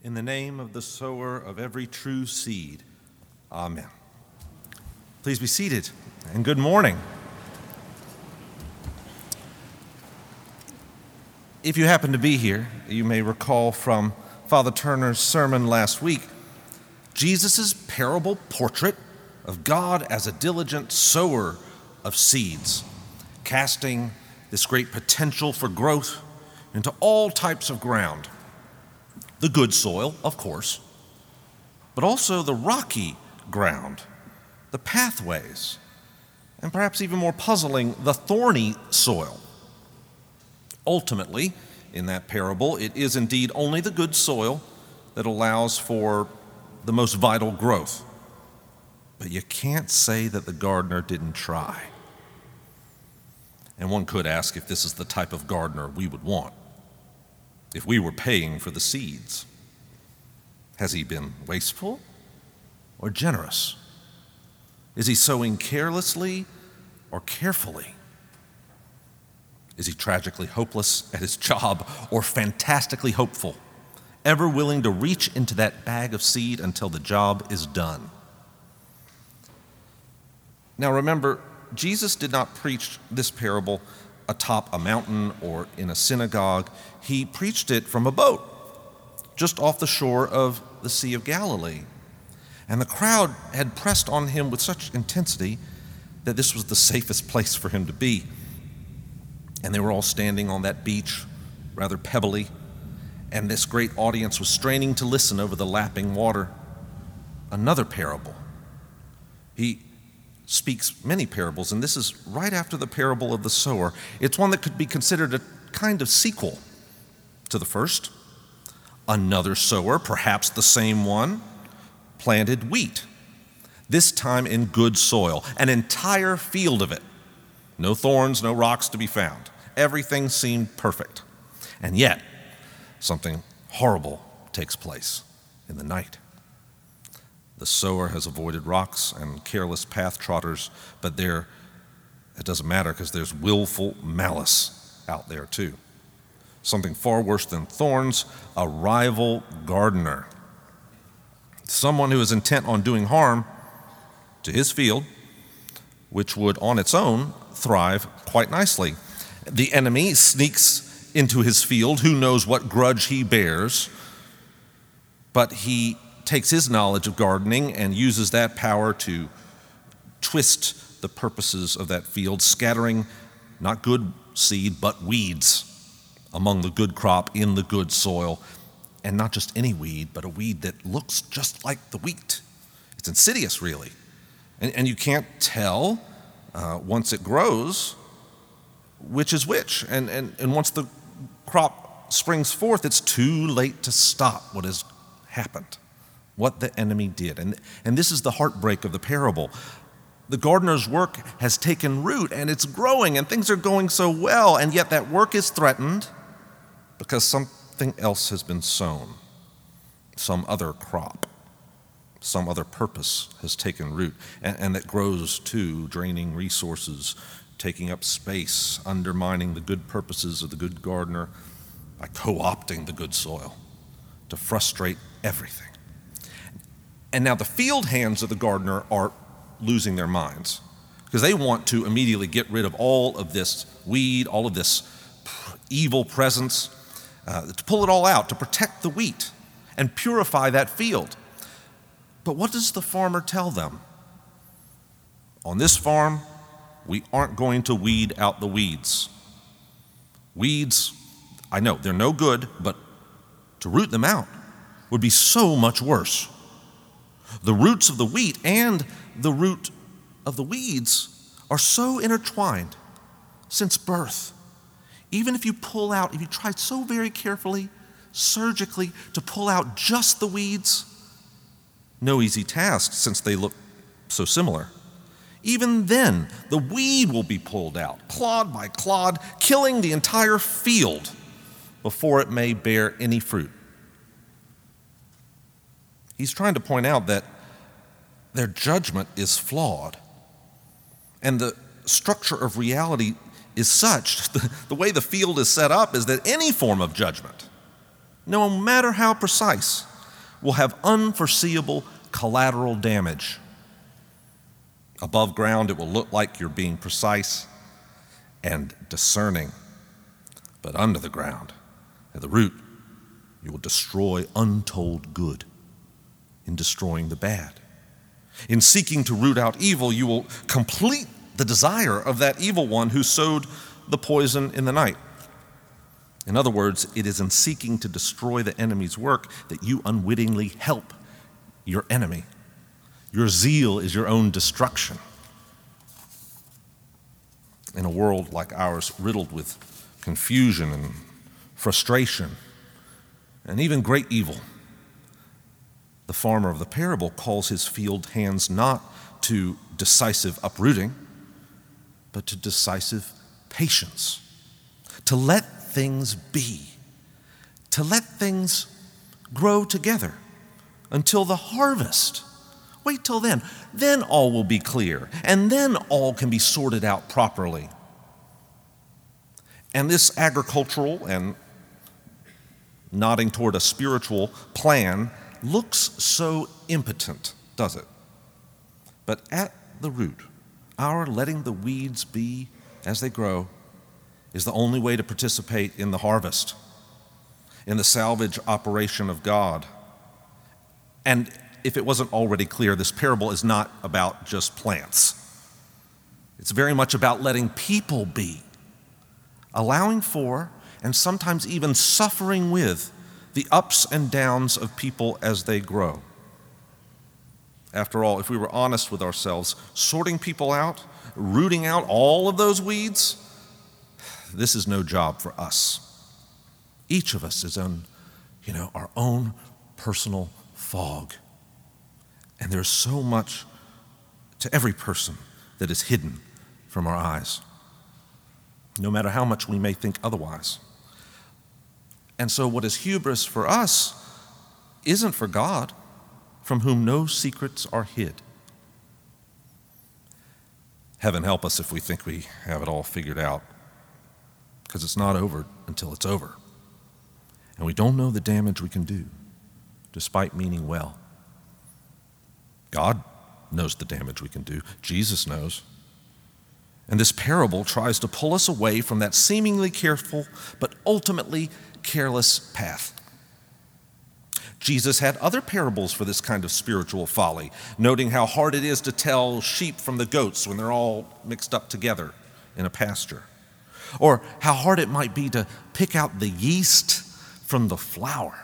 In the name of the sower of every true seed, amen. Please be seated, and good morning. If you happen to be here, you may recall from Father Turner's sermon last week, Jesus' parable portrait of God as a diligent sower of seeds, casting this great potential for growth into all types of ground. The good soil, of course, but also the rocky ground, the pathways, and perhaps even more puzzling, the thorny soil. Ultimately, in that parable, it is indeed only the good soil that allows for the most vital growth. But you can't say that the gardener didn't try. And one could ask if this is the type of gardener we would want, if we were paying for the seeds. Has he been wasteful or generous? Is he sowing carelessly or carefully? Is he tragically hopeless at his job or fantastically hopeful, ever willing to reach into that bag of seed until the job is done? Now remember, Jesus did not preach this parable atop a mountain or in a synagogue. He preached it from a boat, just off the shore of the Sea of Galilee. And the crowd had pressed on him with such intensity that this was the safest place for him to be. And they were all standing on that beach, rather pebbly, and this great audience was straining to listen over the lapping water. Another parable. He speaks many parables, and this is right after the parable of the sower. It's one that could be considered a kind of sequel to the first. Another sower, perhaps the same one, planted wheat, this time in good soil, an entire field of it. No thorns, no rocks to be found. Everything seemed perfect. And yet, something horrible takes place in the night. The sower has avoided rocks and careless path trotters, but it doesn't matter because there's willful malice out there too. Something far worse than thorns, a rival gardener. Someone who is intent on doing harm to his field, which would on its own thrive quite nicely. The enemy sneaks into his field, who knows what grudge he bears, but he takes his knowledge of gardening and uses that power to twist the purposes of that field, scattering not good seed, but weeds among the good crop in the good soil. And not just any weed, but a weed that looks just like the wheat. It's insidious, really. And you can't tell once it grows which is which. And once the crop springs forth, it's too late to stop what has happened, what the enemy did. And this is the heartbreak of the parable. The gardener's work has taken root, and it's growing, and things are going so well, and yet that work is threatened because something else has been sown. Some other crop, some other purpose has taken root, and that grows too, draining resources, taking up space, undermining the good purposes of the good gardener by co-opting the good soil to frustrate everything. And now the field hands of the gardener are losing their minds because they want to immediately get rid of all of this weed, all of this evil presence, to pull it all out, to protect the wheat and purify that field. But what does the farmer tell them? On this farm, we aren't going to weed out the weeds. Weeds, I know, they're no good, but to root them out would be so much worse. The roots of the wheat and the root of the weeds are so intertwined since birth. Even if you try so very carefully, surgically, to pull out just the weeds, no easy task since they look so similar. Even then, the weed will be pulled out, clod by clod, killing the entire field before it may bear any fruit. He's trying to point out that their judgment is flawed, and the structure of reality is such, the way the field is set up is that any form of judgment, no matter how precise, will have unforeseeable collateral damage. Above ground, it will look like you're being precise and discerning. But under the ground, at the root, you will destroy untold good in destroying the bad. In seeking to root out evil, you will complete the desire of that evil one who sowed the poison in the night. In other words, it is in seeking to destroy the enemy's work that you unwittingly help your enemy. Your zeal is your own destruction. In a world like ours, riddled with confusion and frustration and even great evil, the farmer of the parable calls his field hands not to decisive uprooting, but to decisive patience, to let things be, to let things grow together until the harvest. Wait till then. Then all will be clear, and then all can be sorted out properly. And this agricultural and nodding toward a spiritual plan looks so impotent, does it? But at the root, our letting the weeds be as they grow is the only way to participate in the harvest, in the salvage operation of God. And if it wasn't already clear, this parable is not about just plants. It's very much about letting people be, allowing for, and sometimes even suffering with, the ups and downs of people as they grow. After all, if we were honest with ourselves, sorting people out, rooting out all of those weeds, this is no job for us. Each of us is on, our own personal fog. And there's so much to every person that is hidden from our eyes, no matter how much we may think otherwise. And so what is hubris for us isn't for God, from whom no secrets are hid. Heaven help us if we think we have it all figured out, because it's not over until it's over. And we don't know the damage we can do, despite meaning well. God knows the damage we can do. Jesus knows. And this parable tries to pull us away from that seemingly careful but ultimately careless path. Jesus had other parables for this kind of spiritual folly, noting how hard it is to tell sheep from the goats when they're all mixed up together in a pasture, or how hard it might be to pick out the yeast from the flour.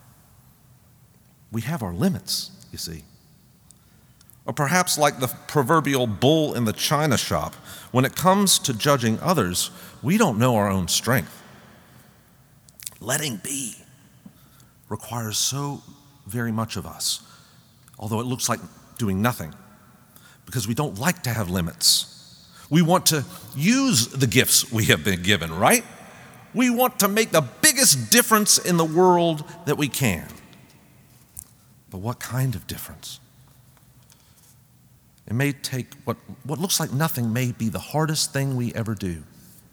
We have our limits, you see. Or perhaps like the proverbial bull in the china shop, when it comes to judging others, we don't know our own strength. Letting be requires so very much of us, although it looks like doing nothing, because we don't like to have limits. We want to use the gifts we have been given, right? We want to make the biggest difference in the world that we can. But what kind of difference? It may take what looks like nothing may be the hardest thing we ever do.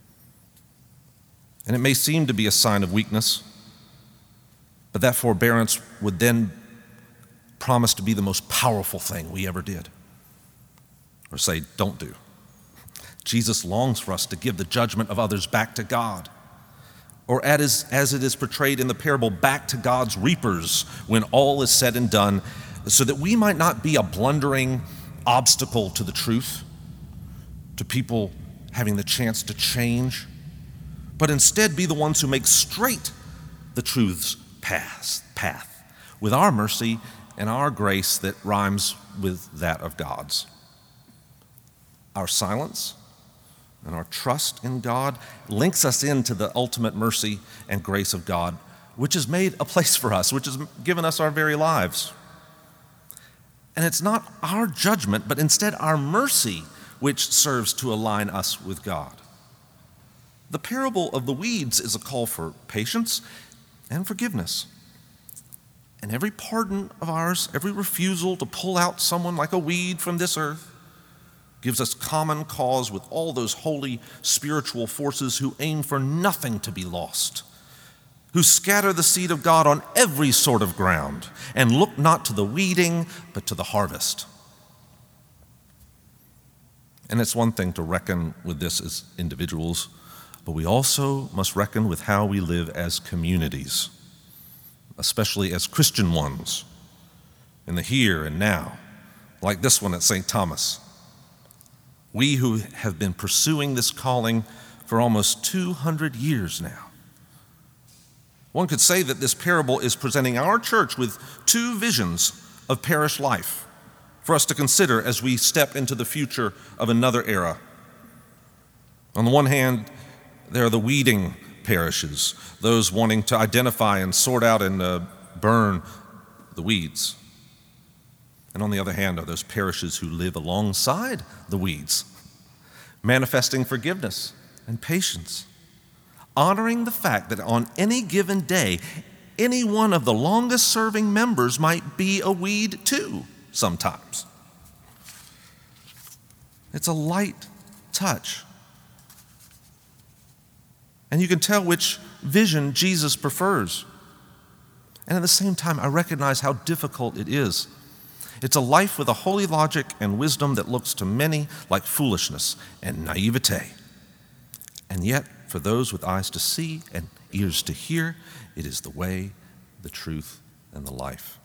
And it may seem to be a sign of weakness, but that forbearance would then promise to be the most powerful thing we ever did. Or say, don't do. Jesus longs for us to give the judgment of others back to God. Or as it is portrayed in the parable, back to God's reapers when all is said and done, so that we might not be a blundering obstacle to the truth, to people having the chance to change, but instead be the ones who make straight the truth's path with our mercy and our grace that rhymes with that of God's. Our silence and our trust in God links us into the ultimate mercy and grace of God, which has made a place for us, which has given us our very lives. And it's not our judgment, but instead our mercy, which serves to align us with God. The parable of the weeds is a call for patience and forgiveness. And every pardon of ours, every refusal to pull out someone like a weed from this earth, gives us common cause with all those holy spiritual forces who aim for nothing to be lost, who scatter the seed of God on every sort of ground, and look not to the weeding, but to the harvest. And it's one thing to reckon with this as individuals, but we also must reckon with how we live as communities, especially as Christian ones, in the here and now, like this one at St. Thomas. We who have been pursuing this calling for almost 200 years now. One could say that this parable is presenting our church with two visions of parish life for us to consider as we step into the future of another era. On the one hand, there are the weeding parishes, those wanting to identify and sort out and burn the weeds. And on the other hand are those parishes who live alongside the weeds, manifesting forgiveness and patience, honoring the fact that on any given day, any one of the longest serving members might be a weed too sometimes. It's a light touch. And you can tell which vision Jesus prefers. And at the same time, I recognize how difficult it is. It's a life with a holy logic and wisdom that looks to many like foolishness and naivete. And yet, for those with eyes to see and ears to hear, it is the way, the truth, and the life.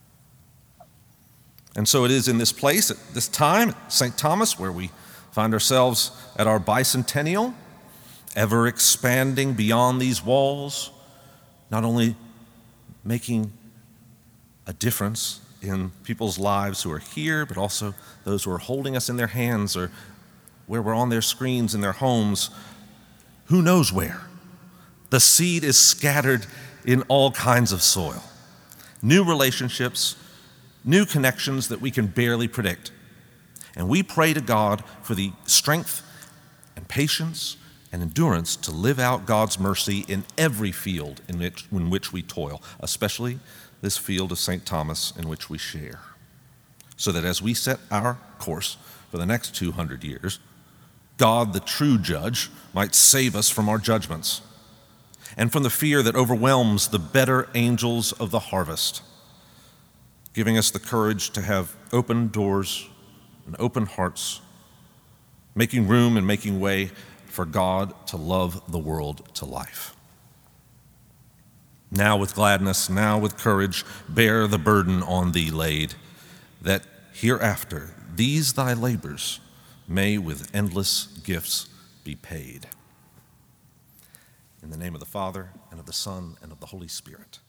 And so it is in this place, at this time, at St. Thomas, where we find ourselves at our bicentennial, ever expanding beyond these walls, not only making a difference in people's lives who are here, but also those who are holding us in their hands or where we're on their screens in their homes. Who knows where? The seed is scattered in all kinds of soil. New relationships, new connections that we can barely predict. And we pray to God for the strength and patience and endurance to live out God's mercy in every field in which we toil, especially this field of St. Thomas in which we share, so that as we set our course for the next 200 years, God, the true judge, might save us from our judgments and from the fear that overwhelms the better angels of the harvest, giving us the courage to have open doors and open hearts, making room and making way for God to love the world to life. Now with gladness, now with courage, bear the burden on thee laid, that hereafter these thy labors may with endless gifts be paid. In the name of the Father, and of the Son, and of the Holy Spirit.